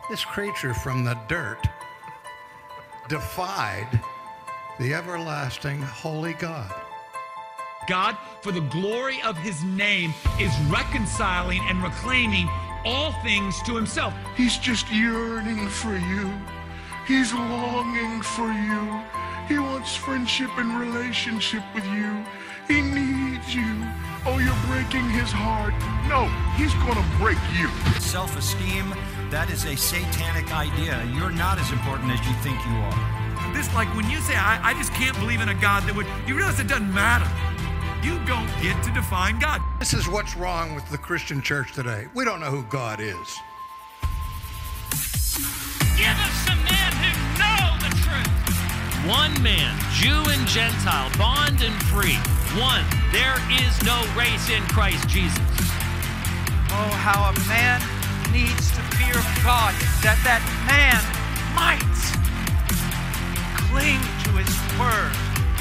This creature from the dirt defied the everlasting holy God. God, for the glory of his name, is reconciling and reclaiming all things to himself. He's just yearning for you. He's longing for you. He wants friendship and relationship with you. He needs you. Oh, you're breaking his heart. No, he's gonna break you. Self-esteem, that is a satanic idea. You're not as important as you think you are. This, like when you say, I just can't believe in a God that would, you realize it doesn't matter. You don't get to define God. This is what's wrong with the Christian church today. We don't know who God is. Give us some men who know the truth. One man, Jew and Gentile, bond and free. One, there is no race in Christ Jesus. Oh, how a man needs to fear God, that man might cling to his word.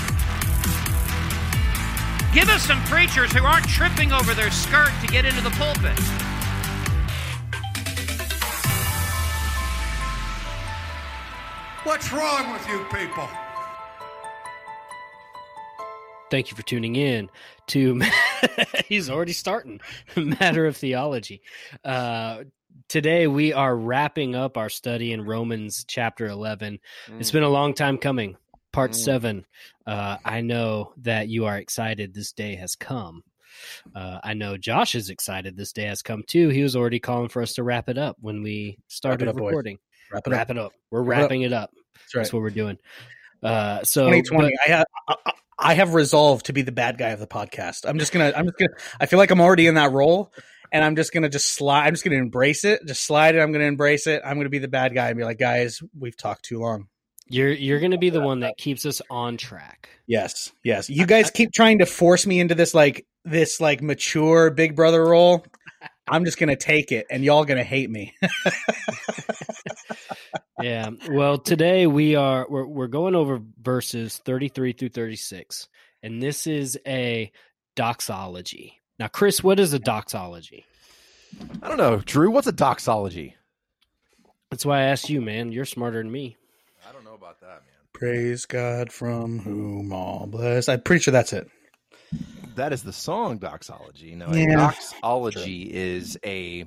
Give us some preachers who aren't tripping over their skirt to get into the pulpit. What's wrong with you people? Thank you for tuning in to he's already starting Matter of Theology. Today we are wrapping up our study in Romans chapter 11. It's been a long time coming. Part 7. I know that you are excited this day has come. I know Josh is excited this day has come too. He was already calling for us to wrap it up when we started recording. Wrap it up. We're wrapping it up. That's right. That's what we're doing. So 2020. I have resolved to be the bad guy of the podcast. I'm just gonna. I feel like I'm already in that role, and I'm just gonna slide. I'm just gonna embrace it. Just slide it. I'm gonna embrace it. I'm gonna be the bad guy and be like, guys, we've talked too long. You're going to be the one that keeps us on track. Yes. You guys keep trying to force me into this mature big brother role. I'm just going to take it, and y'all going to hate me. Yeah. Well, today we're going over verses 33 through 36, and this is a doxology. Now, Chris, what is a doxology? I don't know, Drew. What's a doxology? That's why I asked you, man. You're smarter than me. I don't know about that, man. Praise God from whom all bless. I'm pretty sure that's it. That is the song doxology. No, Yeah. a doxology is a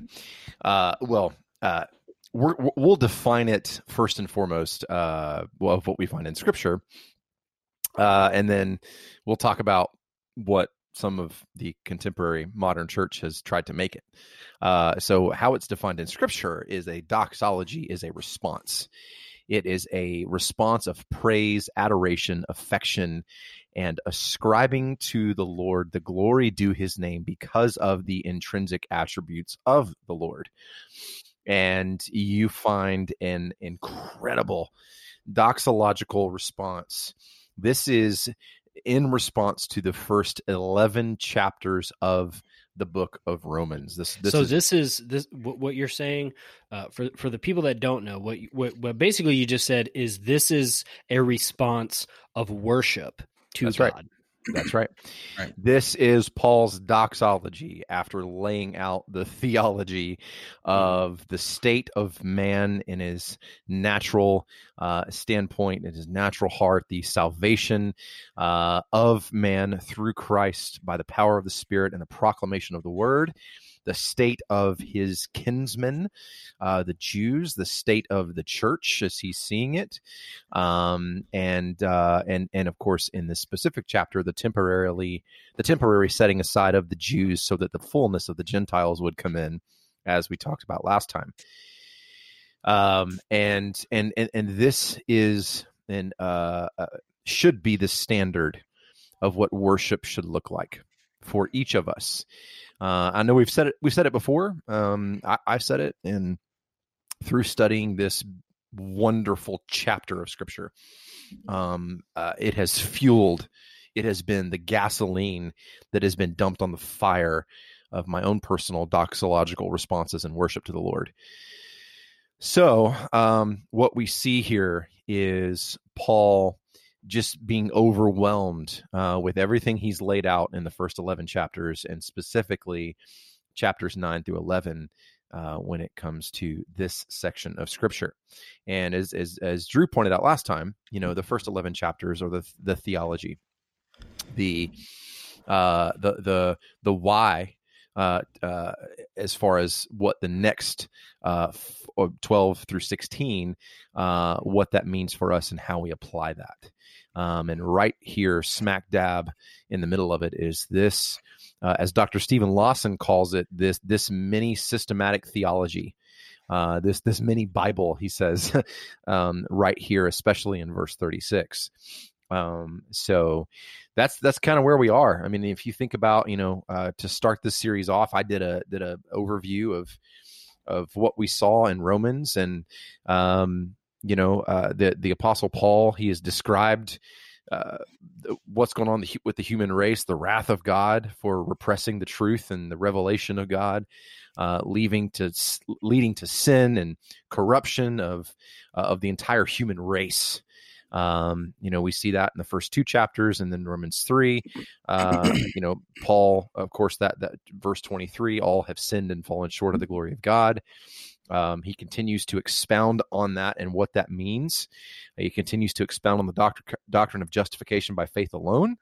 we'll define it first and foremost of what we find in Scripture, and then we'll talk about what some of the contemporary modern church has tried to make it. So how it's defined in Scripture is a doxology is a response. It is a response of praise, adoration, affection, and ascribing to the Lord the glory due his name because of the intrinsic attributes of the Lord. And you find an incredible doxological response. This is in response to the first 11 chapters of the book of Romans. This is what you're saying for the people that don't know what basically you just said is this is a response of worship to That's God. Right. That's right. This is Paul's doxology after laying out the theology of the state of man in his natural standpoint, in his natural heart, the salvation of man through Christ by the power of the Spirit and the proclamation of the word, the state of his kinsmen, the Jews, the state of the church as he's seeing it, and of course in this specific chapter, the temporary setting aside of the Jews so that the fullness of the Gentiles would come in, as we talked about last time. And this is should be the standard of what worship should look like for each of us. I know we've said it before. I've said it, and through studying this wonderful chapter of Scripture, it has been the gasoline that has been dumped on the fire of my own personal doxological responses and worship to the Lord. So, what we see here is Paul just being overwhelmed with everything he's laid out in the first 11 chapters, and specifically chapters 9 through 11, when it comes to this section of Scripture. And as Drew pointed out last time, the first 11 chapters are the theology, the why, as far as what the next 12 through 16, what that means for us and how we apply that. And right here, smack dab in the middle of it, is this, as Dr. Stephen Lawson calls it, this mini systematic theology, this mini Bible, he says, right here, especially in verse 36. So that's kind of where we are. I mean, if you think about, to start this series off, I did a overview of what we saw in Romans, and the Apostle Paul, he has described what's going on with the human race, the wrath of God for repressing the truth and the revelation of God, leading to sin and corruption of the entire human race. We see that in the first 2 chapters, and then Romans 3, Paul, of course, that verse 23, all have sinned and fallen short of the glory of God. He continues to expound on that and what that means. He continues to expound on the doctrine of justification by faith alone.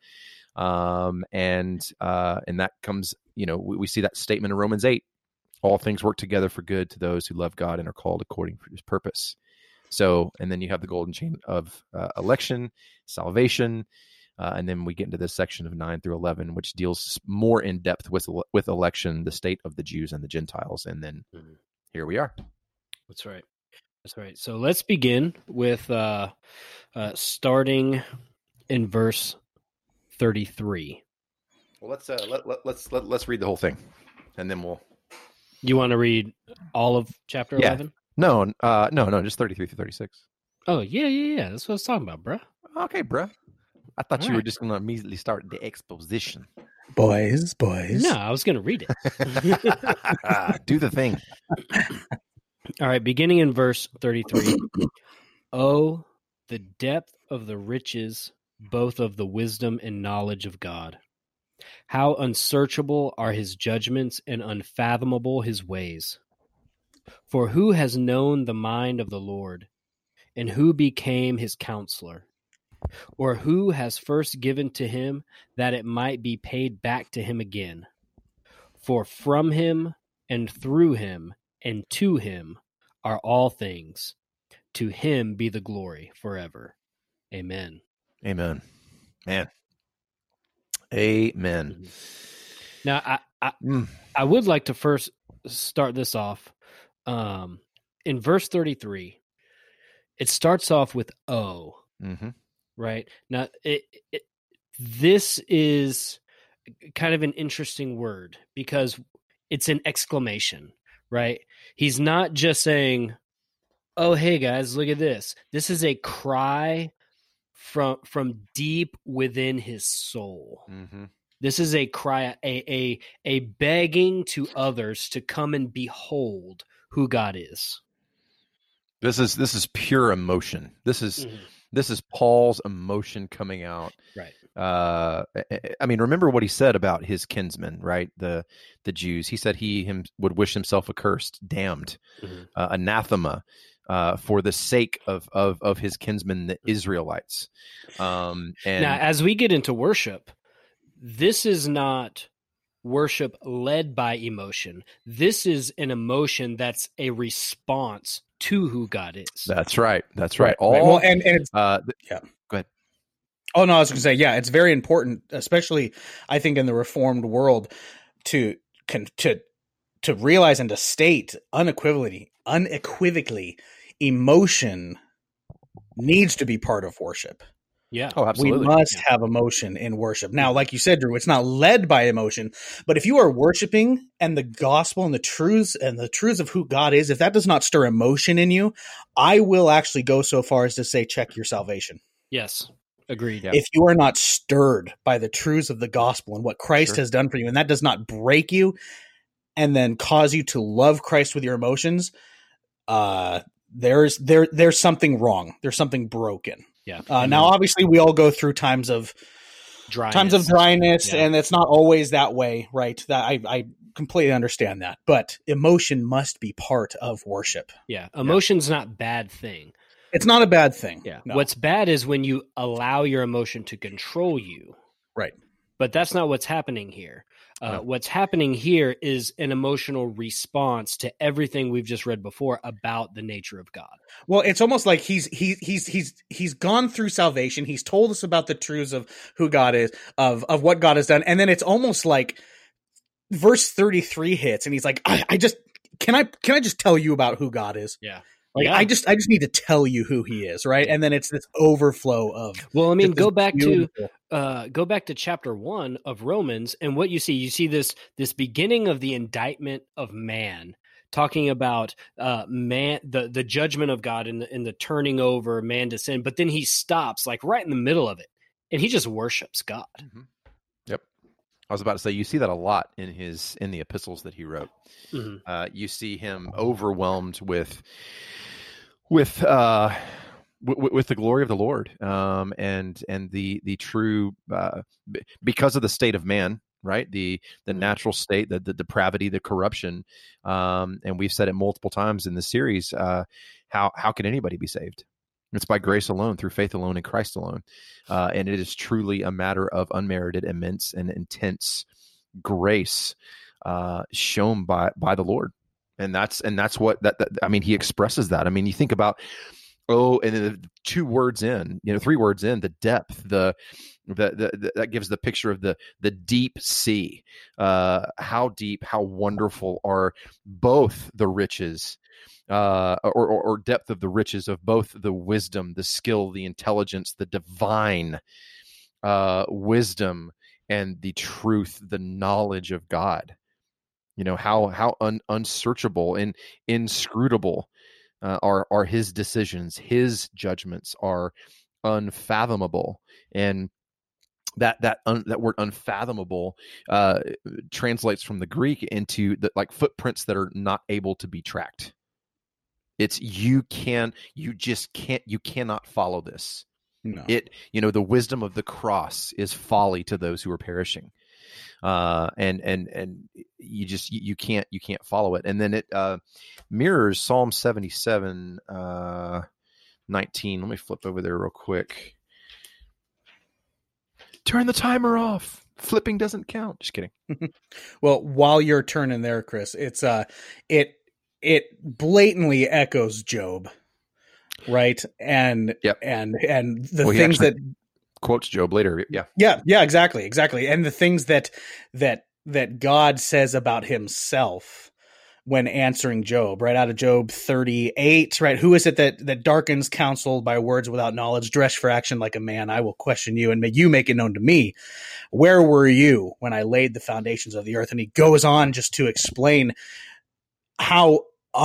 And that comes, we see that statement in Romans 8, all things work together for good to those who love God and are called according to his purpose. So, and then you have the golden chain of election, salvation, and then we get into this section of 9 through 11, which deals more in depth with election, the state of the Jews and the Gentiles, and then here we are. That's right. So let's begin with starting in verse 33. Well, let's read the whole thing, and then we'll. You want to read all of chapter 11? No, just 33 through 36. Oh, yeah. That's what I was talking about, bro. Okay, bro. I thought you were just going to immediately start the exposition. Boys. No, I was going to read it. Do the thing. All right, beginning in verse 33. Oh, the depth of the riches, both of the wisdom and knowledge of God. How unsearchable are his judgments and unfathomable his ways. For who has known the mind of the Lord, and who became his counselor? Or who has first given to him that it might be paid back to him again? For from him and through him and to him are all things. To him be the glory forever. Amen. Amen. Man. Amen. Now, I would like to first start this off. In verse 33, it starts off with "Oh," right? Now, this is kind of an interesting word because it's an exclamation, right? He's not just saying, "Oh, hey guys, look at this." This is a cry from deep within his soul. This is a cry, a begging to others to come and behold who God is. This is pure emotion. This is Paul's emotion coming out. Right. I mean, remember what he said about his kinsmen, right? The Jews. He said he would wish himself accursed, damned, anathema, for the sake of his kinsmen, the Israelites. And now, as we get into worship, this is not worship led by emotion. This is an emotion that's a response to who God is. That's right. That's right. All, well, and it's, yeah. Go ahead. Oh no, I was going to say, yeah, it's very important, especially I think in the Reformed world, to realize and to state unequivocally, emotion needs to be part of worship. Yeah. Oh, absolutely. We must have emotion in worship. Now, like you said, Drew, it's not led by emotion, but if you are worshiping and the gospel and the truths of who God is, if that does not stir emotion in you, I will actually go so far as to say, check your salvation. Yes. Agreed. Yeah. If you are not stirred by the truths of the gospel and what Christ has done for you, and that does not break you and then cause you to love Christ with your emotions, there's something wrong. There's something broken. Yeah. Now, obviously, we all go through times of dryness, and it's not always that way, right? That completely understand that, but emotion must be part of worship. Yeah, emotion's not bad thing. It's not a bad thing. Yeah. No. What's bad is when you allow your emotion to control you. Right. But that's not what's happening here. No. What's happening here is an emotional response to everything we've just read before about the nature of God. Well, it's almost like he's gone through salvation. He's told us about the truths of who God is, of what God has done, and then it's almost like verse 33 hits, and he's like, I just can I just tell you about who God is? Yeah. Like I just need to tell you who he is, right? And then it's this overflow of. Well, I mean, go back to chapter 1 of Romans, and what you see this beginning of the indictment of man, talking about man, the judgment of God in the turning over man to sin, but then he stops like right in the middle of it, and he just worships God. Mm-hmm. Yep, I was about to say you see that a lot in the epistles that he wrote. Mm-hmm. You see him overwhelmed with the glory of the Lord, and the true because of the state of man, right? The natural state, the depravity, the corruption, and we've said it multiple times in the series. How can anybody be saved? It's by grace alone, through faith alone, in Christ alone, and it is truly a matter of unmerited, immense, and intense grace shown by the Lord. And that's what I mean, he expresses that. I mean, you think about, and then 3 words in, the depth, that gives the picture of the deep sea. How deep, how wonderful are both the riches, or depth of the riches of both the wisdom, the skill, the intelligence, the divine wisdom, and the truth, the knowledge of God. How unsearchable and inscrutable are his decisions. His judgments are unfathomable, and that word unfathomable translates from the Greek into like footprints that are not able to be tracked. It's you cannot follow this. No. The wisdom of the cross is folly to those who are perishing. And you can't follow it. And then it mirrors Psalm 77 19. Let me flip over there real quick. Turn the timer off. Flipping doesn't count. Just kidding. Well, while you're turning there, Chris, it's it blatantly echoes Job, right? And yep. and the things that quotes Job later. Yeah, exactly. And the things that God says about himself when answering Job, right out of Job 38, right? Who is it that darkens counsel by words without knowledge, dress for action like a man? I will question you and you make it known to me. Where were you when I laid the foundations of the earth? And he goes on just to explain how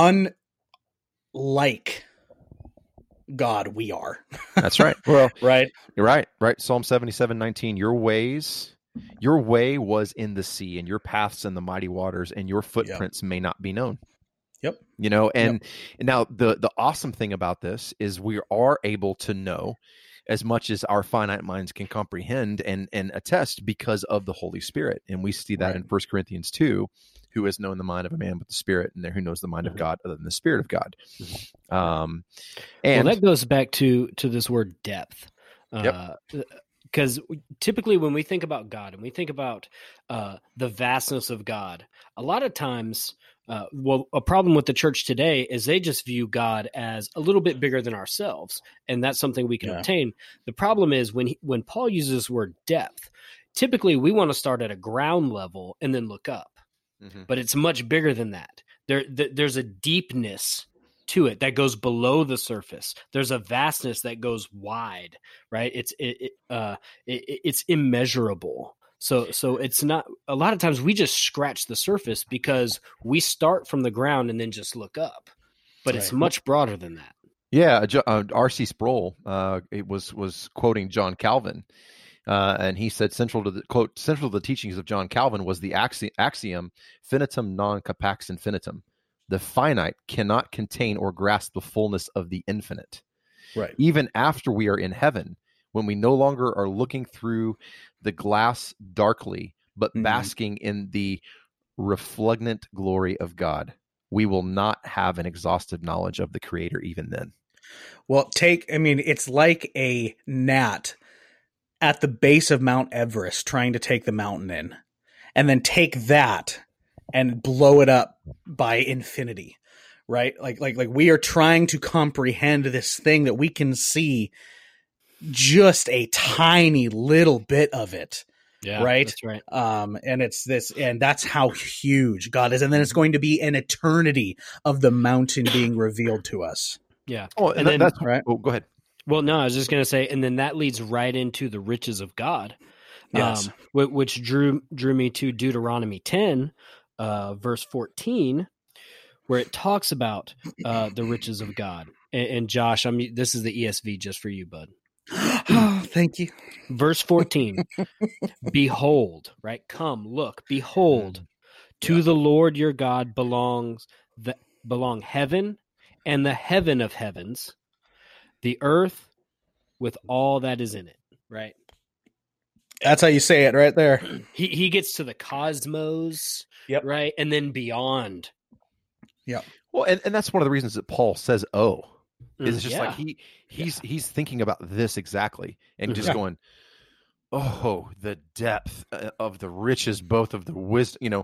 unlike God we are. That's right. Well, right. You're right. Psalm 77:19. Your way was in the sea, and your paths in the mighty waters, and your footprints may not be known. Yep. And now the awesome thing about this is we are able to know as much as our finite minds can comprehend and attest because of the Holy Spirit. And we see that in 1 Corinthians 2, who has known the mind of a man but the Spirit, and who knows the mind of God other than the Spirit of God. And that goes back to this word depth. Because typically when we think about God and we think about the vastness of God, a lot of times, a problem with the church today is they just view God as a little bit bigger than ourselves, and that's something we can obtain. The problem is when Paul uses this word depth, typically we want to start at a ground level and then look up, but it's much bigger than that. There's a deepness to it that goes below the surface. There's a vastness that goes wide, right? It's immeasurable. So it's not, a lot of times we just scratch the surface because we start from the ground and then just look up, but it's much broader than that. Yeah. R.C. Sproul, it was quoting John Calvin. And he said central to the teachings of John Calvin was the axiom finitum non capax infinitum. The finite cannot contain or grasp the fullness of the infinite. Right. Even after we are in heaven, when we no longer are looking through the glass darkly, but basking in the refulgent glory of God, we will not have an exhaustive knowledge of the Creator even then. Well, it's like a gnat at the base of Mount Everest trying to take the mountain in, and then take that and blow it up by infinity, right? Like we are trying to comprehend this thing that we can see just a tiny little bit of it. Yeah, right. That's right. And it's this, and that's how huge God is. And then it's going to be an eternity of the mountain being revealed to us. Yeah. Oh, and then that's right. Oh, go ahead. Well, no, I was just going to say, and then that leads right into the riches of God, Yes. Which drew me to Deuteronomy 10, verse 14, where it talks about the riches of God. And Josh, this is the ESV just for you, bud. Oh, thank you. Verse 14, behold, right? Come, look, behold, to the Lord your God belong heaven and the heaven of heavens, the earth with all that is in it, right? That's how you say it right there. He gets to the cosmos, yep. Right? And then beyond. Yeah. Well, and that's one of the reasons that Paul says, oh, is just like he's thinking about this exactly and just going, oh, the depth of the riches, both of the wisdom,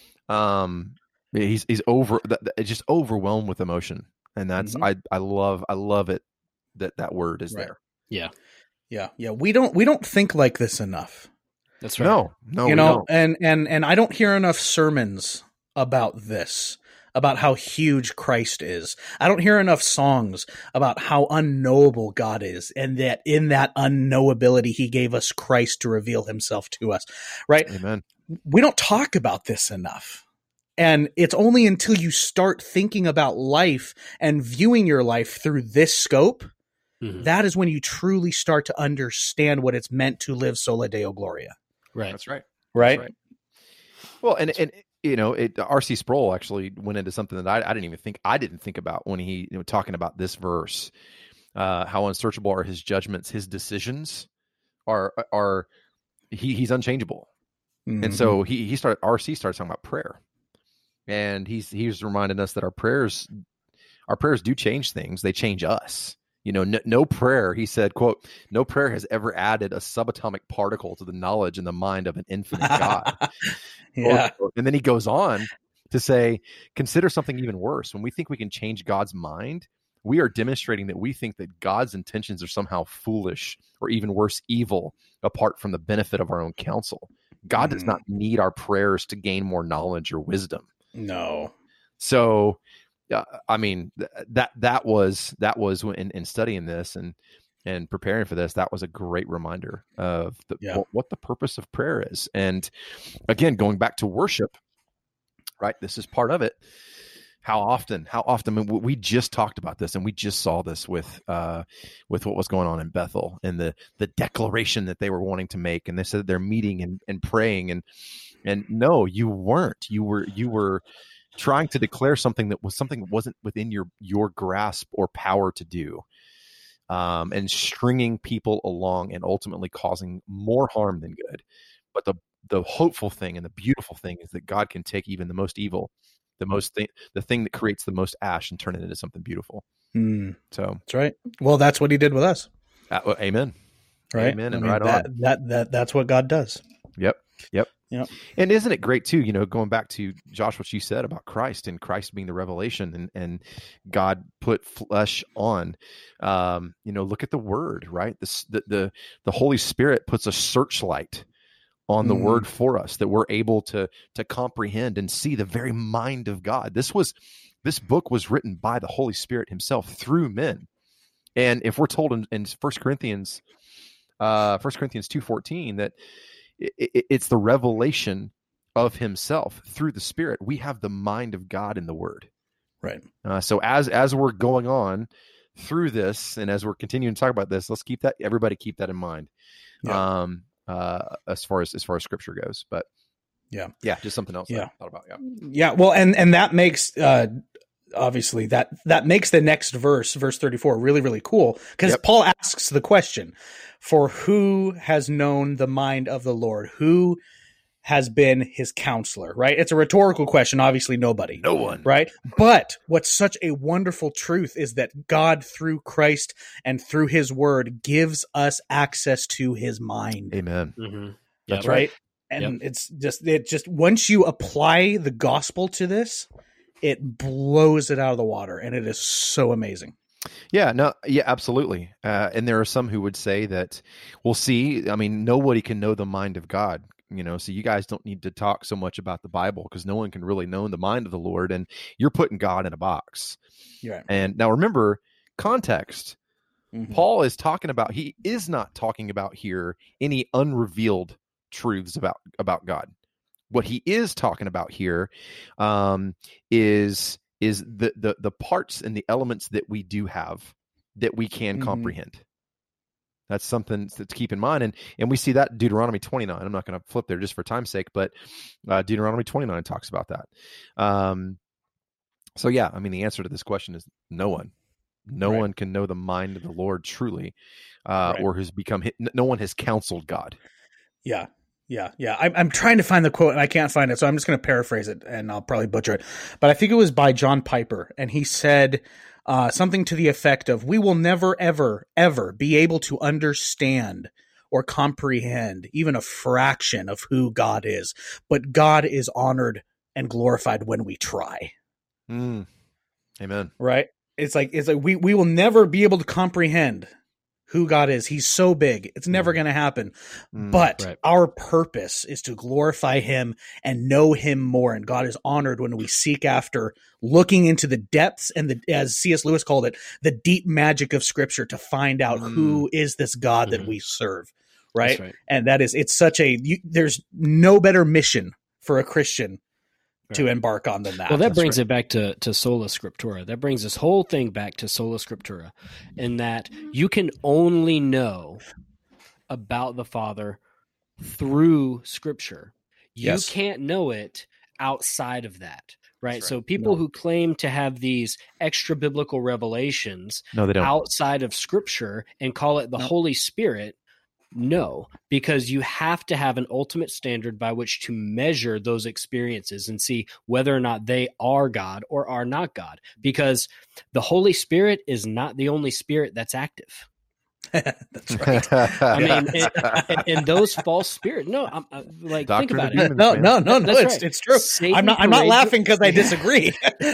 he's just overwhelmed with emotion. And that's, I love it that word is there. Yeah. Yeah. We don't think like this enough. That's right. No, and I don't hear enough sermons about this, about how huge Christ is. I don't hear enough songs about how unknowable God is, and that in that unknowability, he gave us Christ to reveal himself to us, right? Amen. We don't talk about this enough. And it's only until you start thinking about life and viewing your life through this scope, that is when you truly start to understand what it's meant to live sola Deo Gloria. Right. That's right. Right. That's right. Well, and R.C. Sproul actually went into something that I didn't think about when he talking about this verse, how unsearchable are his judgments, his decisions he's unchangeable. And so R.C. started talking about prayer, and he's reminding us that our prayers do change things. They change us. No prayer, he said, quote, no prayer has ever added a subatomic particle to the knowledge and the mind of an infinite God. Yeah. And then he goes on to say, consider something even worse. When we think we can change God's mind, we are demonstrating that we think that God's intentions are somehow foolish or even worse, evil, apart from the benefit of our own counsel. God does not need our prayers to gain more knowledge or wisdom. No. So, that was in studying this and preparing for this, that was a great reminder of what the purpose of prayer is. And again, going back to worship, right? This is part of it. How often we just talked about this, and we just saw this with what was going on in Bethel and the declaration that they were wanting to make. And they said they're meeting and praying and no, you weren't, you were trying to declare something that wasn't within your grasp or power to do, and stringing people along and ultimately causing more harm than good. But the hopeful thing and the beautiful thing is that God can take even the most evil, the thing that creates the most ash, and turn it into something beautiful. So that's right. Well, that's what he did with us. Amen. Right. Amen. And right on. That's what God does. Yep. Yep. And isn't it great too, going back to Josh, what you said about Christ and Christ being the revelation and God put flesh on, look at the word, right? The Holy Spirit puts a searchlight on the word for us, that we're able to comprehend and see the very mind of God. This book was written by the Holy Spirit himself through men. And if we're told in 1 Corinthians 2:14 that it's the revelation of himself through the Spirit, we have the mind of God in the word. Right. So as we're going on through this, and as we're continuing to talk about this, let's everybody keep that in mind. Yeah. As far as scripture goes, but yeah, just something else I thought about. Yeah. Well, and that makes, obviously that makes the next verse 34 really, really cool, because Paul asks the question, for who has known the mind of the Lord? Who has been his counselor, right? It's a rhetorical question. Obviously, nobody. No one. Right? But what's such a wonderful truth is that God, through Christ and through his word, gives us access to his mind. Amen. Mm-hmm. That's right? And it's just once you apply the gospel to this, it blows it out of the water, and it is so amazing. Yeah, absolutely. And there are some who would say that, well, see, I mean, nobody can know the mind of God, so you guys don't need to talk so much about the Bible because no one can really know the mind of the Lord, and you're putting God in a box. Right. And now remember, context. Mm-hmm. Paul is talking about, he is not talking about here any unrevealed truths about God. What he is talking about here is the parts and the elements that we do have that we can comprehend. That's something to keep in mind. And we see that in Deuteronomy 29. I'm not going to flip there just for time's sake, but Deuteronomy 29 talks about that. So yeah, I mean, the answer to this question is no one. No one can know the mind of the Lord truly, or has become, no one has counseled God. Yeah. I'm trying to find the quote and I can't find it, so I'm just going to paraphrase it and I'll probably butcher it. But I think it was by John Piper, and he said something to the effect of, "We will never, ever, ever be able to understand or comprehend even a fraction of who God is, but God is honored and glorified when we try." Amen. Right? It's like we will never be able to comprehend who God is. He's so big. It's never going to happen. But our purpose is to glorify him and know him more. And God is honored when we seek after looking into the depths and as C.S. Lewis called it, the deep magic of Scripture to find out who is this God that we serve. Right? And it's such there's no better mission for a Christian to embark on than that. Well, that brings it back to Sola Scriptura. That brings this whole thing back to Sola Scriptura, in that you can only know about the Father through Scripture. You can't know it outside of that, right? So people who claim to have these extra biblical revelations they don't. Outside of Scripture and call it the Holy Spirit, no, because you have to have an ultimate standard by which to measure those experiences and see whether or not they are God or are not God, because the Holy Spirit is not the only spirit that's active. That's right. I mean, and those false spirits. No, I'm like, think about it. No. It's true. I'm not laughing because I disagree.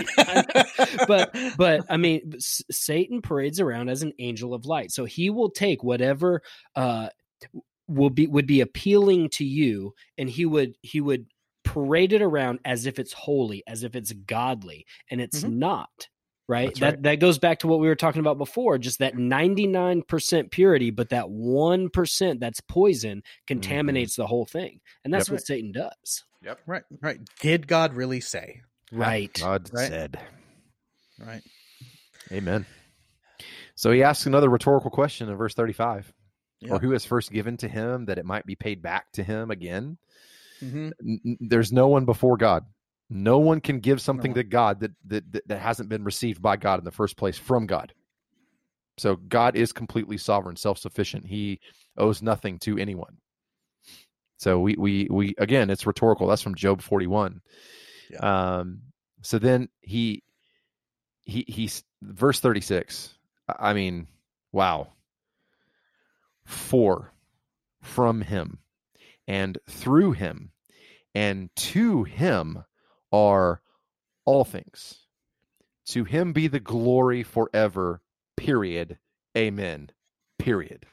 but I mean, Satan parades around as an angel of light, so he will take whatever would be appealing to you, and he would parade it around as if it's holy, as if it's godly, and it's not. Right? That goes back to what we were talking about before, just that 99% purity, but that 1% that's poison contaminates the whole thing. And that's what Satan does. Yep. Right. Did God really say? Right. God said. Right. Amen. So he asks another rhetorical question in verse 35. Or who has first given to him that it might be paid back to him again? There's no one before God. No one can give something to God that hasn't been received by God in the first place from God. So God is completely sovereign, self-sufficient. He owes nothing to anyone. So we again, it's rhetorical. That's from Job 41. So then he verse 36. I mean, wow. For from him and through him and to him are all things. To him be the glory forever, period. Amen, period.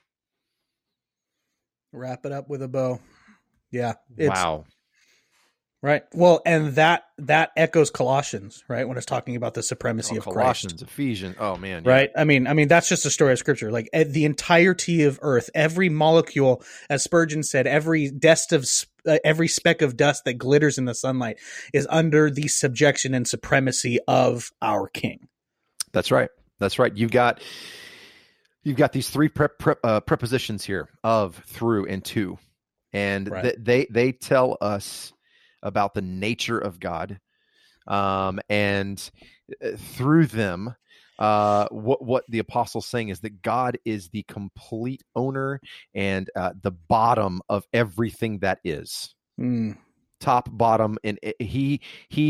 Wrap it up with a bow. Yeah. Wow. Right. Well, and that echoes Colossians, right? When it's talking about the supremacy of Colossians, Christ. Ephesians. Oh man. Yeah. Right. I mean, that's just a story of Scripture. Like the entirety of earth, every molecule, as Spurgeon said, every speck of dust that glitters in the sunlight is under the subjection and supremacy of our King. That's right. You've got these three prepositions here: of, through, and to, and they tell us about the nature of God, and through them, what the apostle's saying is that God is the complete owner and the bottom of everything that is. top, bottom, and he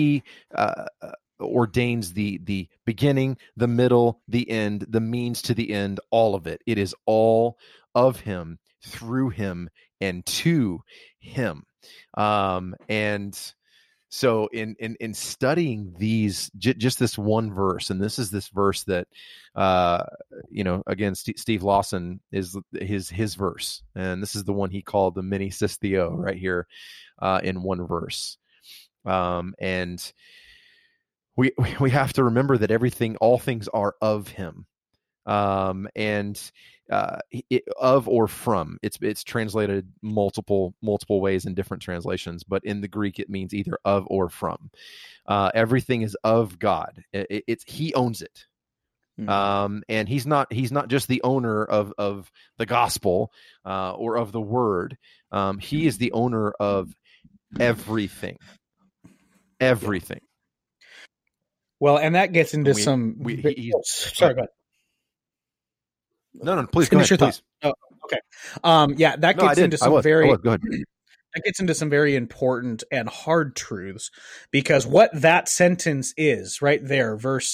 ordains the beginning, the middle, the end, the means to the end, all of it. It is all of him, through him, and to him. And so in studying these, just this one verse, and this is this verse that, again, Steve Lawson is his verse, and this is the one he called the mini sis theo right here in one verse. And we have to remember that all things are of him, and of or from. It's translated multiple ways in different translations, but in the Greek it means either of or from. Everything is of God. He owns it. And he's not just the owner of the gospel or of the word. He is the owner of everything. Well, and that gets into sorry, go ahead. No, please finish your thought. Oh, okay. That gets into some that gets into some very important and hard truths, because what that sentence is right there, verse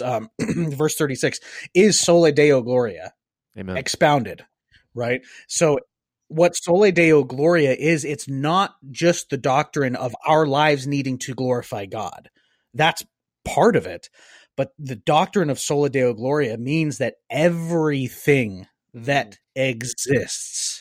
36, is Soli Deo Gloria. Amen. Expounded, right? So what Soli Deo Gloria is, it's not just the doctrine of our lives needing to glorify God. That's part of it. But the doctrine of Soli Deo Gloria means that everything that exists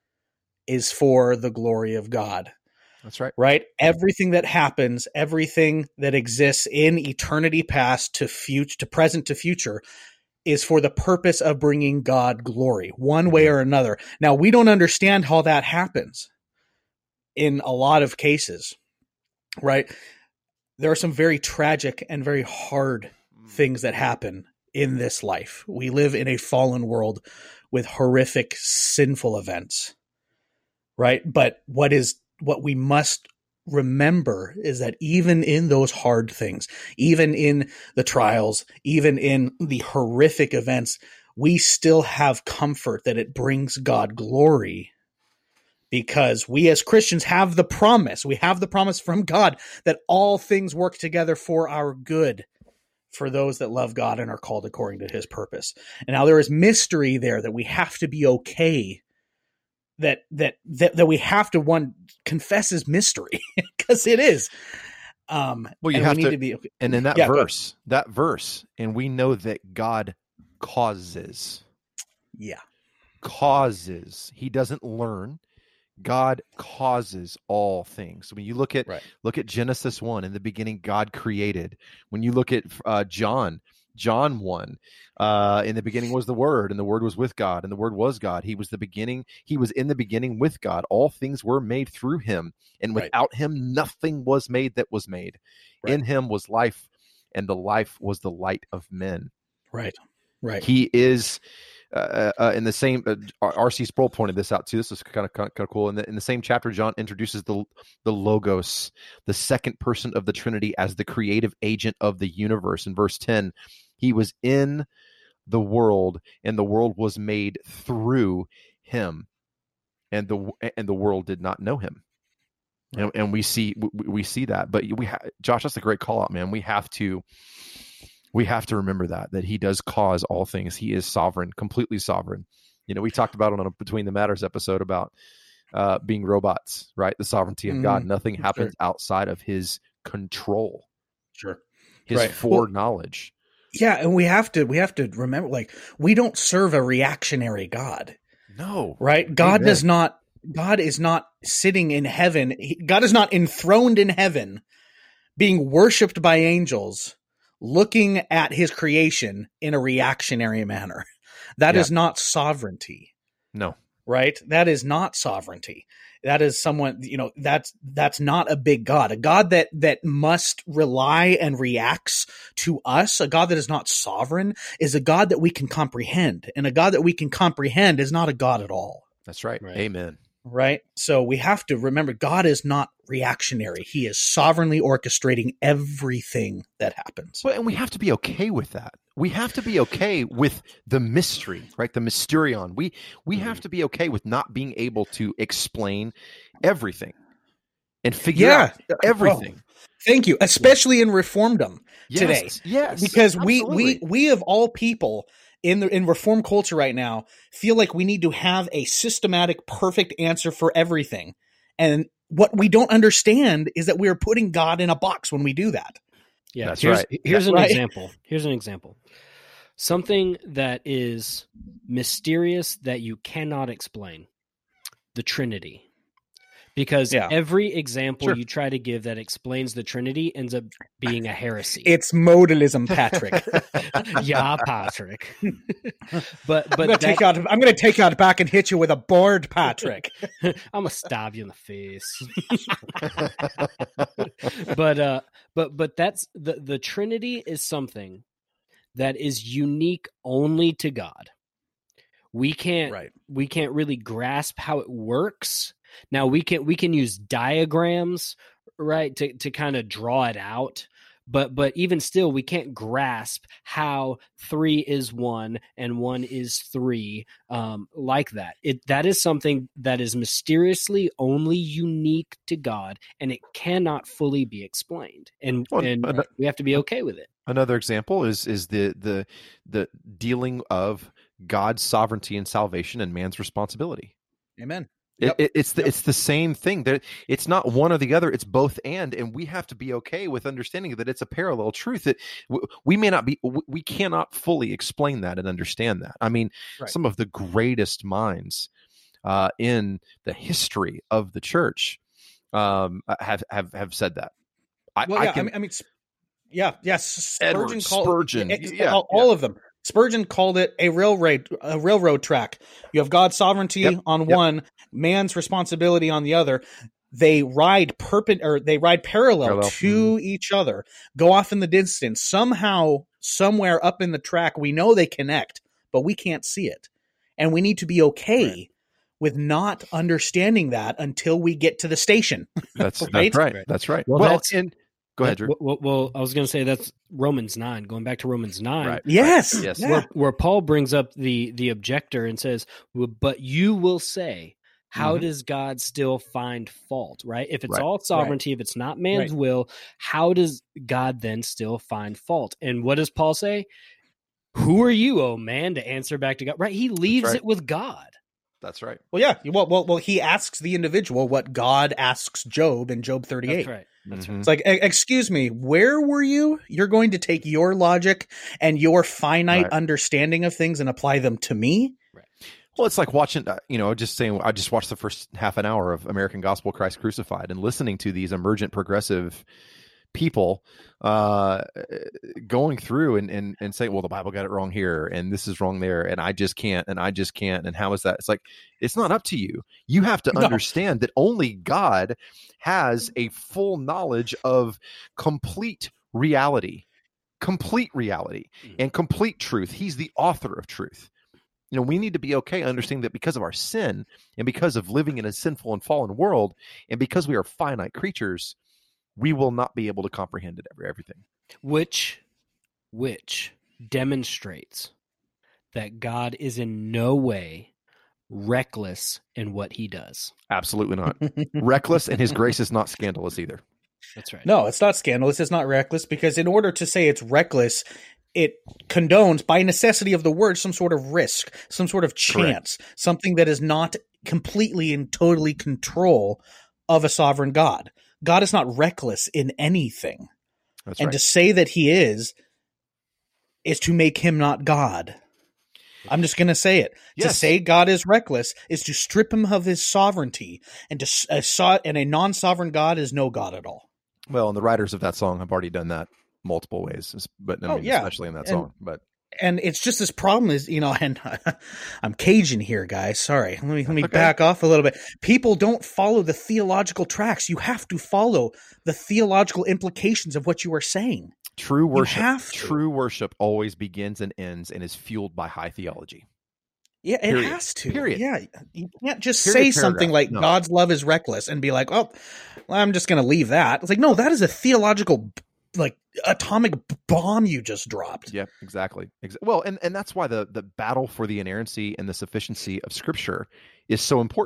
is for the glory of God. That's right. Right? Everything that happens, everything that exists in eternity past to present to future is for the purpose of bringing God glory, one way or another. Now, we don't understand how that happens in a lot of cases, right? There are some very tragic and very hard things that happen in this life. We live in a fallen world with horrific, sinful events, right? But what we must remember is that even in those hard things, even in the trials, even in the horrific events, we still have comfort that it brings God glory, because we as Christians have the promise. We have the promise from God that all things work together for our good, for those that love God and are called according to his purpose. And now there is mystery there that we have to be okay, that we have to confess as mystery, because it is. Well, you have to be okay. And in that verse, and we know that God causes. Yeah. Causes. He doesn't learn. God causes all things. When you look at Genesis 1, in the beginning God created. When you look at John 1, in the beginning was the Word, and the Word was with God, and the Word was God. He was the beginning. He was in the beginning with God. All things were made through him, and without him nothing was made that was made. In him was life, and the life was the light of men. Right. He is in the same. R.C. Sproul pointed this out too. This is kind of cool. In the same chapter, John introduces the Logos, the second person of the Trinity, as the creative agent of the universe. In verse 10, he was in the world, and the world was made through him, and the world did not know him. And we see that. But Josh, that's a great call out, man. We have to remember that he does cause all things. He is sovereign, completely sovereign. We talked about it on a Between the Matters episode about being robots, right? The sovereignty of God. Nothing happens outside of his control. Sure. His foreknowledge. Yeah, and we have to remember, we don't serve a reactionary God. No. Right? God is not sitting in heaven. God is not enthroned in heaven, being worshipped by angels, looking at his creation in a reactionary manner. That is not sovereignty. No. Right? That is not sovereignty. That is someone, that's not a big God. A God that must rely and reacts to us, a God that is not sovereign, is a God that we can comprehend. And a God that we can comprehend is not a God at all. That's right. Amen. Right? So we have to remember, God is not reactionary. He is sovereignly orchestrating everything that happens. Well, and we have to be okay with that. We have to be okay with the mystery, right? The mysterion. We have to be okay with not being able to explain everything. and figure out everything. Thank you, especially in Reformdom today. Yes, because absolutely. we of all people in Reform culture right now feel like we need to have a systematic, perfect answer for everything. And what we don't understand is that we are putting God in a box when we do that. Yeah, that's here's, right. Here's That's an right. example. Here's an example. Something that is mysterious that you cannot explain. The Trinity. Because every example you try to give that explains the Trinity ends up being a heresy. It's modalism, Patrick. Yeah, Patrick. but I'm going to take you out back and hit you with a board, Patrick. I'm going to stab you in the face. but that's the Trinity is something that is unique only to God. We can't really grasp how it works. Now we can use diagrams, right, to kind of draw it out, but even still we can't grasp how 3 is 1 and 1 is 3 like that. That is something that is mysteriously only unique to God, and it cannot fully be explained. And we have to be okay with it. Another example is the dealing of God's sovereignty and salvation and man's responsibility. Amen. It's the same thing. It's not one or the other. It's both and we have to be okay with understanding that it's a parallel truth. That we cannot fully explain that and understand that. I mean, some of the greatest minds in the history of the church have said that. Spurgeon. All of them. Spurgeon called it a railroad track. You have God's sovereignty on one, man's responsibility on the other. They ride parallel to each other, go off in the distance. Somehow, somewhere up in the track, we know they connect, but we can't see it. And we need to be okay with not understanding that until we get to the station. That's right. That's right. Go ahead, Drew. Well, I was going to say that's Romans 9. Going back to Romans 9. Right. Yes. Yes. Where Paul brings up the objector and says, but you will say, how does God still find fault, right? If it's all sovereignty, if it's not man's will, how does God then still find fault? And what does Paul say? Who are you, oh man, to answer back to God? Right? He leaves it with God. That's right. Well, yeah. Well, he asks the individual what God asks Job in Job 38. That's right. That's right. It's like, excuse me, where were you? You're going to take your logic and your finite understanding of things and apply them to me? Right. Well, it's like watching, just saying, I just watched the first half an hour of American Gospel Christ Crucified and listening to these emergent progressive people going through and saying, well, the Bible got it wrong here and this is wrong there and I just can't and how is that? It's like, it's not up to you. You have to understand that only God has a full knowledge of complete reality and complete truth. He's the author of truth. We need to be okay understanding that because of our sin and because of living in a sinful and fallen world and because we are finite creatures, we will not be able to comprehend everything. Which demonstrates that God is in no way reckless in what he does. Absolutely not. Reckless, and his grace is not scandalous either. That's right. No, it's not scandalous. It's not reckless, because in order to say it's reckless, it condones, by necessity of the word, some sort of risk, some sort of chance, something that is not completely and totally control of a sovereign God. God is not reckless in anything. That's and right. to say that he is to make him not God. I'm just going to say it. Yes. To say God is reckless is to strip him of his sovereignty, and a non-sovereign God is no God at all. Well, and the writers of that song have already done that multiple ways, but especially in that song. And it's just this problem is, and I'm Cajun here, guys. Sorry. Let me back off a little bit. People don't follow the theological tracks. You have to follow the theological implications of what you are saying. True worship always begins and ends and is fueled by high theology. Yeah, it has to. Period. Yeah, you can't just say something like God's love is reckless and be like, oh, well, I'm just going to leave that. It's like, no, that is a theological, atomic bomb you just dropped. Yeah, exactly. Well, and that's why the battle for the inerrancy and the sufficiency of Scripture is so important,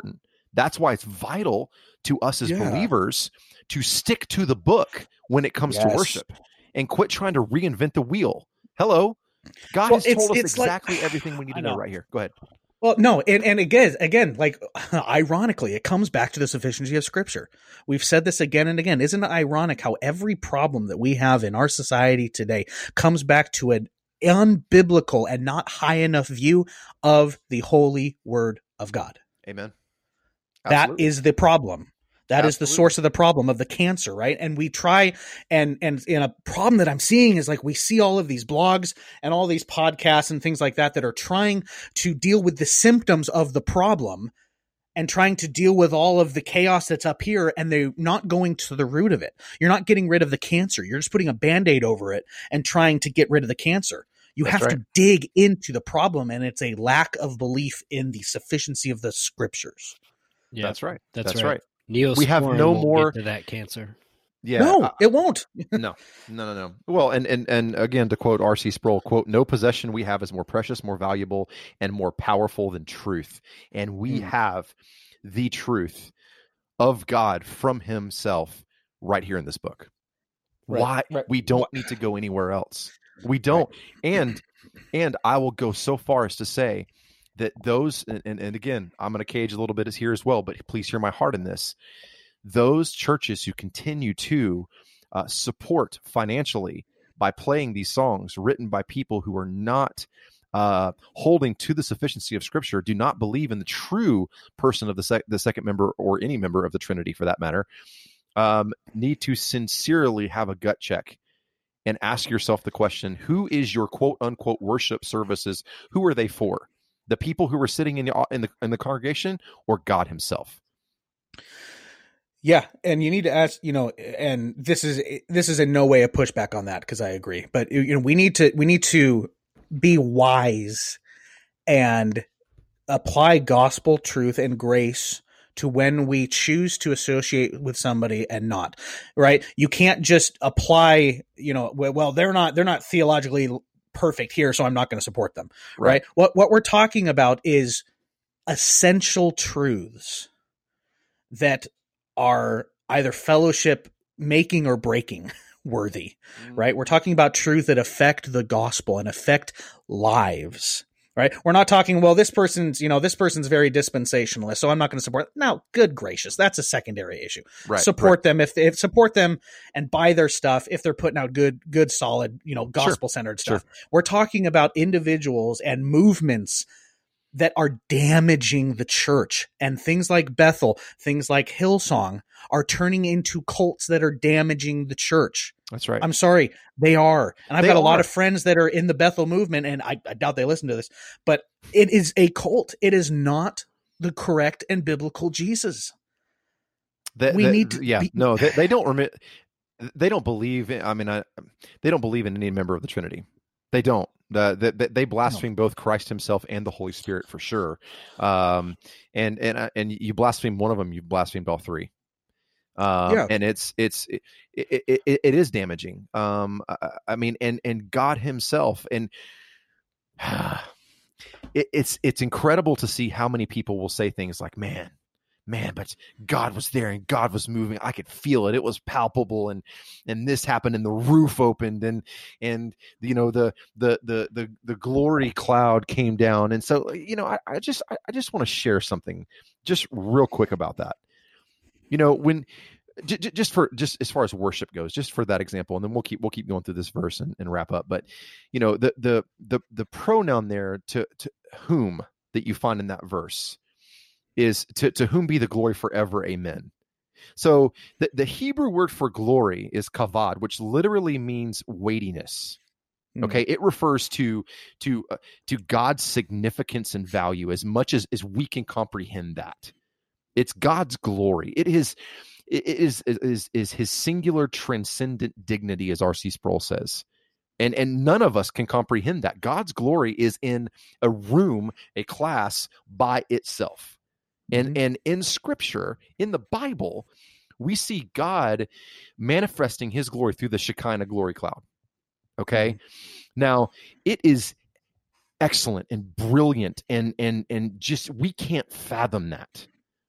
That's why it's vital to us as believers to stick to the book when it comes to worship and quit trying to reinvent the wheel. Hello. God has told us exactly everything we need to know right here. Go ahead. Well, no, and again, like ironically, it comes back to the sufficiency of Scripture. We've said this again and again. Isn't it ironic how every problem that we have in our society today comes back to an unbiblical and not high enough view of the holy word of God? Amen. Absolutely. That is the problem. That is the source of the problem, of the cancer, right? And we try, and in a problem that I'm seeing is like we see all of these blogs and all these podcasts and things like that are trying to deal with the symptoms of the problem and trying to deal with all of the chaos that's up here, and they're not going to the root of it. You're not getting rid of the cancer. You're just putting a Band-Aid over it and trying to get rid of the cancer. You have to dig into the problem, and it's a lack of belief in the sufficiency of the Scriptures. Yeah, that's right. That's right. We have no more to that cancer. Yeah, no, it won't. No. Well, and again, to quote R.C. Sproul, quote, "No possession we have is more precious, more valuable, and more powerful than truth." And we have the truth of God from Himself right here in this book. Why we don't need to go anywhere else. We don't. And I will go so far as to say that those, and again, I'm going to cage a little bit here as well, but please hear my heart in this. Those churches who continue to support financially by playing these songs written by people who are not holding to the sufficiency of Scripture, do not believe in the true person of the second member, or any member of the Trinity for that matter, need to sincerely have a gut check and ask yourself the question: who is your quote unquote worship services? Who are they for? The people who are sitting in the congregation, or God Himself? Yeah, and you need to ask, and this is in no way a pushback on that, because I agree. But we need to be wise and apply gospel truth and grace to when we choose to associate with somebody and not. Right? You can't just apply, well, they're not theologically perfect here, so I'm not going to support them. Right? What we're talking about is essential truths that are either fellowship making or breaking worthy, right? We're talking about truth that affect the gospel and affect lives, right? We're not talking, well, this person's very dispensationalist, so I'm not going to support. No, good gracious, that's a secondary issue. Support them if support them and buy their stuff if they're putting out good, solid, gospel centered stuff. We're talking about individuals and movements that are damaging the church, and things like Bethel, things like Hillsong are turning into cults that are damaging the church. That's right. I'm sorry, they are. And I've got a lot of friends that are in the Bethel movement, and I doubt they listen to this, but it is a cult. It is not the correct and biblical Jesus. They don't they don't believe in, they don't believe in any member of the Trinity. They don't. They blaspheme both Christ Himself and the Holy Spirit for sure. And you blaspheme one of them, you blasphemed all three. And it is damaging. And God Himself, and it's incredible to see how many people will say things like, man, but God was there and God was moving. I could feel it. It was palpable, and this happened, and the roof opened, and the glory cloud came down. And so, I just want to share something just real quick about that. When just as far as worship goes, just for that example, and then we'll keep going through this verse and wrap up. But the pronoun there to whom that you find in that verse is to whom be the glory forever, amen. So the Hebrew word for glory is kavod, which literally means weightiness. Okay, it refers to God's significance and value as much as we can comprehend that. It's God's glory. It is His singular transcendent dignity, as R.C. Sproul says. And none of us can comprehend that. God's glory is in a room, a class by itself. And in Scripture, in the Bible, we see God manifesting His glory through the Shekinah glory cloud. Okay? Now, it is excellent and brilliant, and just we can't fathom that.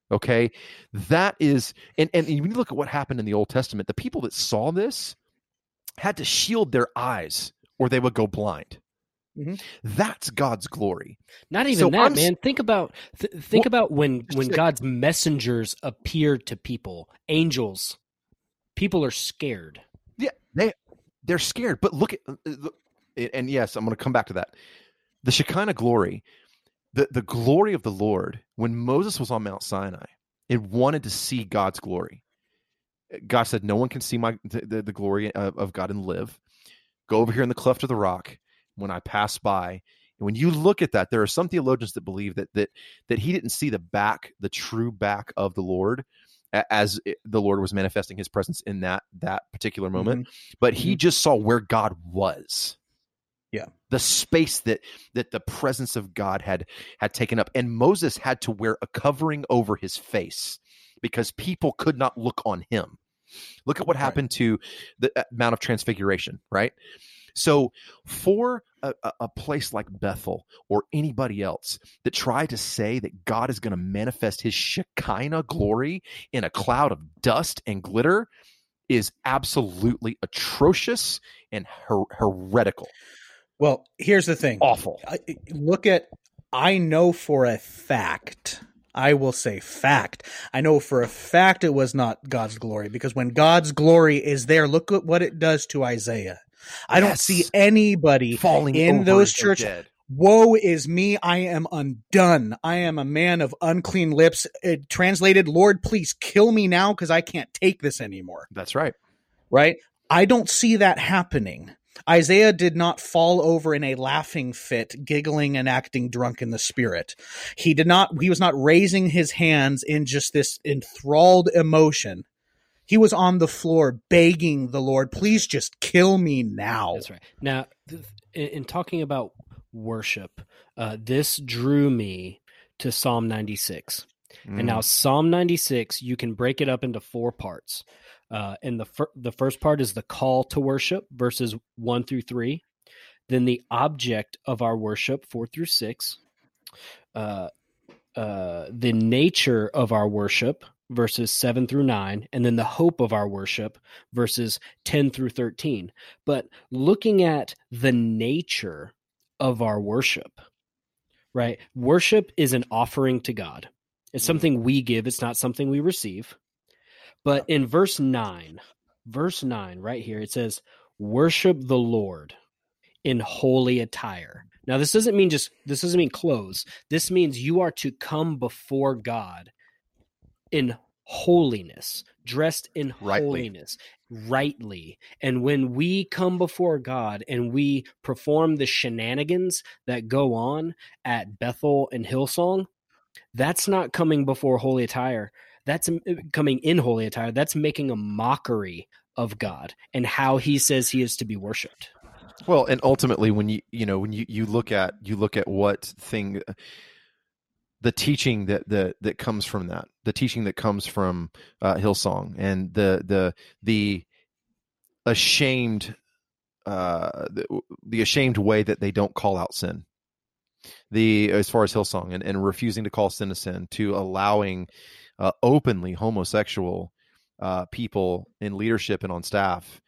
Okay, that is, and when you look at what happened in the Old Testament, the people that saw this had to shield their eyes or they would go blind. Mm-hmm. That's God's glory. Not even that, man. Think about when God's messengers appeared to people, angels. People are scared. Yeah, they're scared. But look at, and yes, I'm going to come back to that. The Shekinah glory. The glory of the Lord, when Moses was on Mount Sinai, it wanted to see God's glory. God said, no one can see the glory of God and live. Go over here in the cleft of the rock when I pass by. And when you look at that, there are some theologians that believe that he didn't see the true back of the Lord as the Lord was manifesting his presence in that particular moment. Mm-hmm. But he just saw where God was. Yeah. The space that the presence of God had taken up. And Moses had to wear a covering over his face because people could not look on him. Look at what happened to the Mount of Transfiguration, right? So for a place like Bethel or anybody else that tried to say that God is going to manifest his Shekinah glory in a cloud of dust and glitter is absolutely atrocious and heretical. Well, here's the thing. Awful. I know for a fact, I will say fact, I know for a fact it was not God's glory, because when God's glory is there, look at what it does to Isaiah. I don't see anybody falling in those churches. Woe is me, I am undone. I am a man of unclean lips. It translated, Lord, please kill me now because I can't take this anymore. That's right. Right? I don't see that happening. Isaiah did not fall over in a laughing fit, giggling and acting drunk in the spirit. He was not raising his hands in just this enthralled emotion. He was on the floor begging the Lord, please just kill me now. That's right. Now, in talking about worship, this drew me to Psalm 96. And now Psalm 96, you can break it up into 4 parts. And the first part is the call to worship, verses 1 through 3. Then the object of our worship, 4 through 6. The nature of our worship, verses 7 through 9. And then the hope of our worship, verses 10 through 13. But looking at the nature of our worship, right? Worship is an offering to God. It's something we give. It's not something we receive. But in verse 9 right here, it says, worship the Lord in holy attire. Now, this doesn't mean clothes. This means you are to come before God in holiness, dressed in holiness, rightly. And when we come before God and we perform the shenanigans that go on at Bethel and Hillsong, that's not coming before holy attire. That's coming in holy attire. That's making a mockery of God and how he says he is to be worshipped. Well, and ultimately when you look at what thing, the teaching that comes from that, the teaching that comes from Hillsong, and the ashamed the ashamed way that they don't call out sin, as far as Hillsong, and refusing to call sin a sin, to allowing openly homosexual people in leadership and on staff,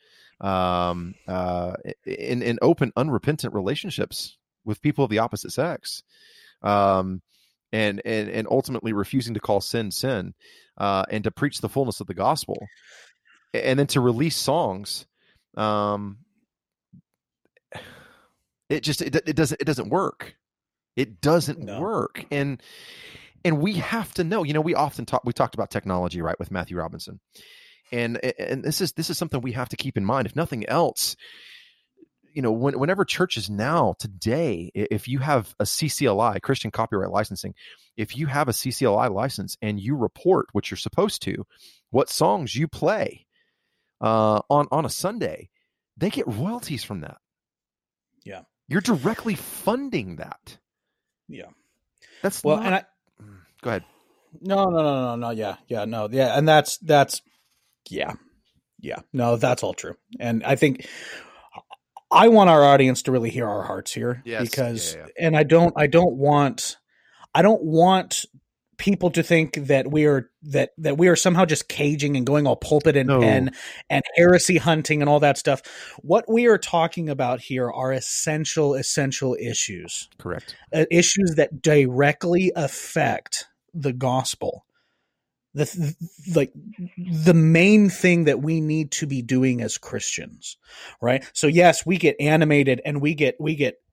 in open, unrepentant relationships with people of the opposite sex, and ultimately refusing to call sin, and to preach the fullness of the gospel, and then to release songs. It doesn't work. It doesn't work. And we have to know, we often talked about technology, right, with Matthew Robinson. And this is something we have to keep in mind. If nothing else, whenever churches now today, if you have a CCLI, Christian Copyright Licensing, if you have a CCLI license and you report, which you're supposed to, what songs you play on a Sunday, they get royalties from that. Yeah. You're directly funding that. Yeah. That's well, not... and Go ahead. No. Yeah. And that's no, that's all true. And I think I want our audience to really hear our hearts here, because, and I don't want people to think that we are somehow just caging and going all pulpit and pen and heresy hunting and all that stuff. What we are talking about here are essential issues. Correct. Issues that directly affect the gospel. The main thing that we need to be doing as Christians, right? So yes, we get animated and we get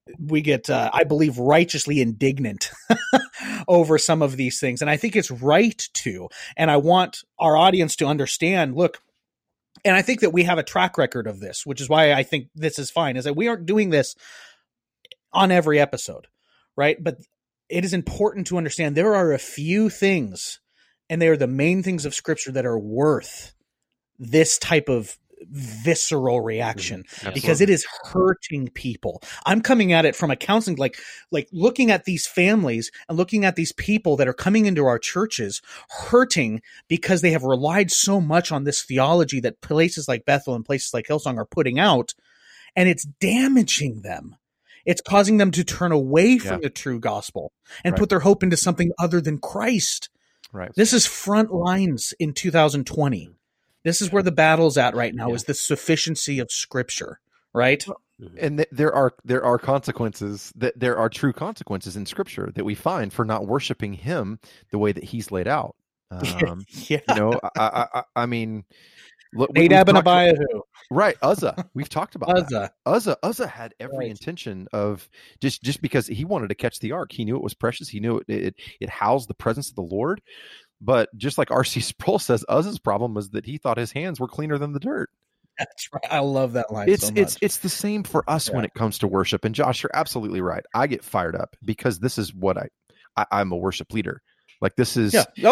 I believe righteously indignant over some of these things. And I think it's right to, and I want our audience to understand, look, and I think that we have a track record of this, which is why I think this is fine, is that we aren't doing this on every episode, right? But it is important to understand there are a few things, and they are the main things of Scripture that are worth this type of visceral reaction, because it is hurting people. I'm coming at it from a counseling, like looking at these families and looking at these people that are coming into our churches hurting because they have relied so much on this theology that places like Bethel and places like Hillsong are putting out, and it's damaging them. It's causing them to turn away from the true gospel and put their hope into something other than Christ. Right. This is front lines in 2020. This is where the battle's at right now, is the sufficiency of Scripture, right? And there are consequences, that there are true consequences in Scripture that we find for not worshiping Him the way that He's laid out. You know, I mean, look, Nadab and Abihu. Right, Uzzah. We've talked about that. Uzzah had every intention of just because he wanted to catch the ark. He knew it was precious. He knew it housed the presence of the Lord. But just like R.C. Sproul says, Uzzah's problem was that he thought his hands were cleaner than the dirt. That's right. I love that line so much. It's the same for us when it comes to worship. And Josh, you're absolutely right. I get fired up because this is what I'm a worship leader. Like this is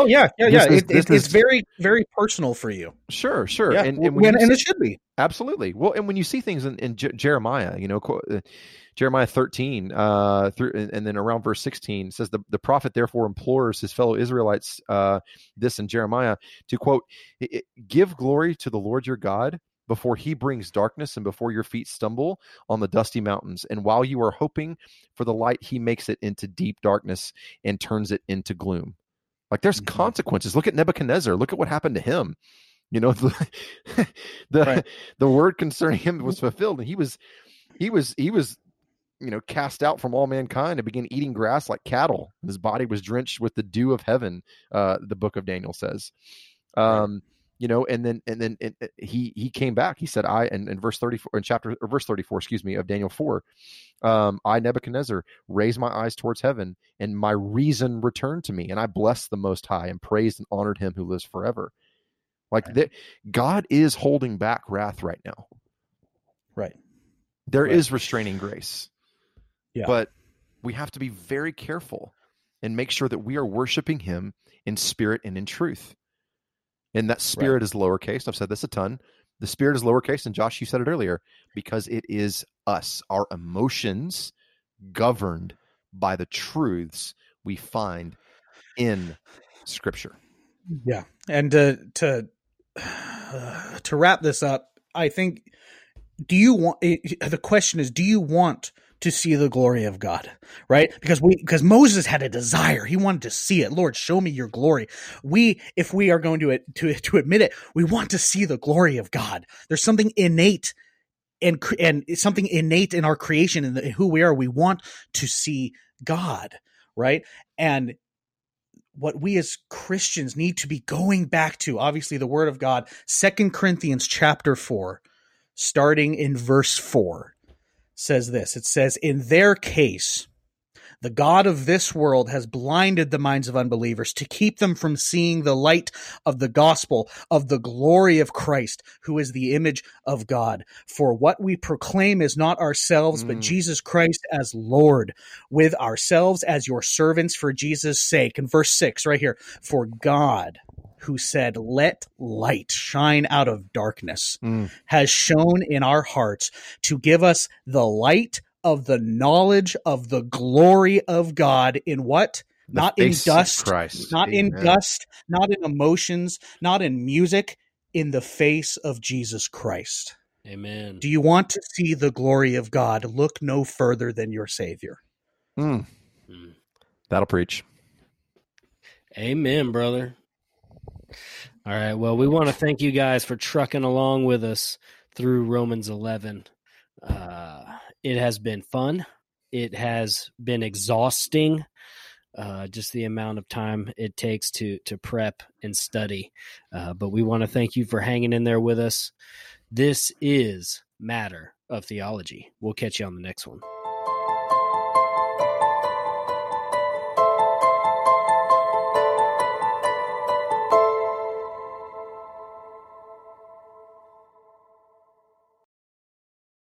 It's very, very personal for you. Sure. Yeah. And it should be. Absolutely. Well, and when you see things in Jeremiah, you know, Jeremiah 13 through, and then around verse 16 says the prophet therefore implores his fellow Israelites this in Jeremiah to quote, "Give glory to the Lord your God before he brings darkness and before your feet stumble on the dusty mountains. And while you are hoping for the light, he makes it into deep darkness and turns it into gloom." Like there's consequences. Look at Nebuchadnezzar. Look at what happened to him. You know, the word concerning him was fulfilled, and he was, you know, cast out from all mankind and began eating grass like cattle. His body was drenched with the dew of heaven. The book of Daniel says, you know, and then he came back. He said, in verse 34 verse 34, of Daniel 4, I, Nebuchadnezzar, raised my eyes towards heaven, and my reason returned to me, and I blessed the Most High and praised and honored him who lives forever. Like God is holding back wrath right now. Right. There is restraining grace. Yeah. But we have to be very careful and make sure that we are worshiping him in spirit and in truth. And that spirit is lowercase. I've said this a ton. The spirit is lowercase, and Josh, you said it earlier, because it is us, our emotions governed by the truths we find in Scripture. Yeah. And to wrap this up, I think, the question is, do you want to see the glory of God, right? Because Moses had a desire. He wanted to see it. Lord, show me your glory. If we are going to admit it, we want to see the glory of God. There's something innate and something innate in our creation and who we are. We want to see God, right? And what we as Christians need to be going back to, obviously the word of God, 2 Corinthians chapter 4, starting in verse 4. Says this. It says, in their case, the God of this world has blinded the minds of unbelievers to keep them from seeing the light of the gospel of the glory of Christ, who is the image of God. For what we proclaim is not ourselves, but Jesus Christ as Lord, with ourselves as your servants for Jesus' sake. And verse 6 right here, for God, who said, let light shine out of darkness, has shone in our hearts to give us the light of the knowledge of the glory of God in what? Not in dust, not in dust, not in emotions, not in music, in the face of Jesus Christ. Amen. Do you want to see the glory of God? Look no further than your Savior. That'll preach. Amen, brother. All right. Well, we want to thank you guys for trucking along with us through Romans 11. It has been fun. It has been exhausting. Just the amount of time it takes to prep and study. But we want to thank you for hanging in there with us. This is Matter of Theology. We'll catch you on the next one.